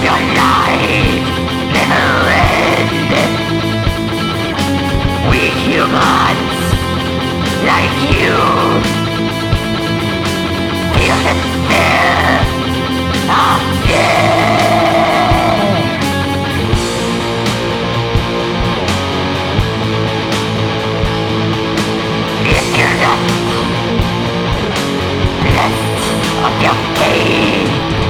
your life never end. We humans, like you, feel the fear of death. If you're not blessed of your pain,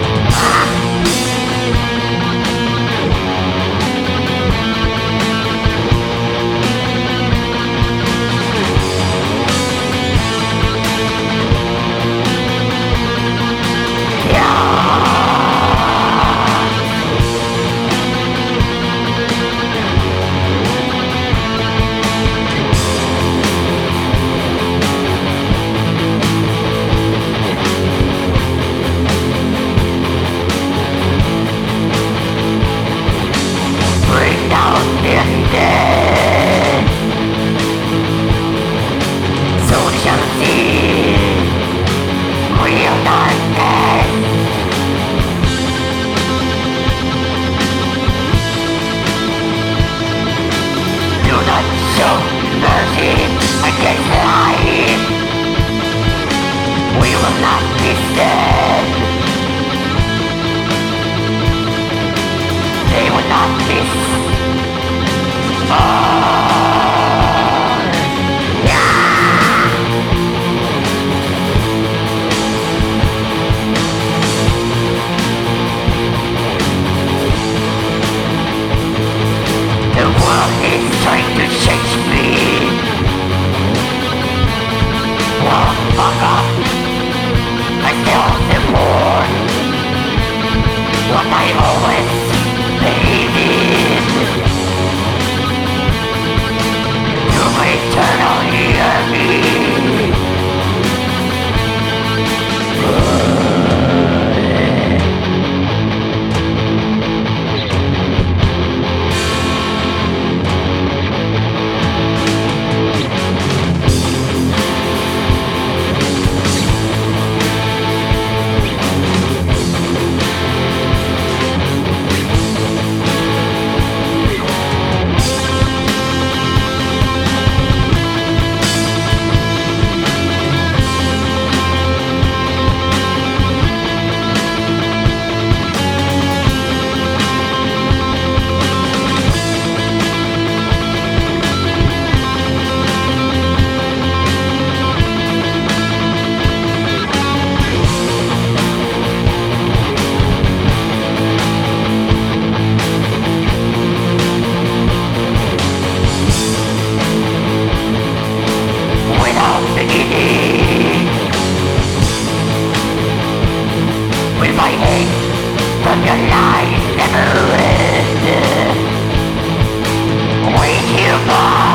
show mercy against life. We will not be dead. They will not be the world is trying to change me. Well, fuck off. I still support what I always believed in. To eternally hear me. Will my hate from your life never end? Wait here,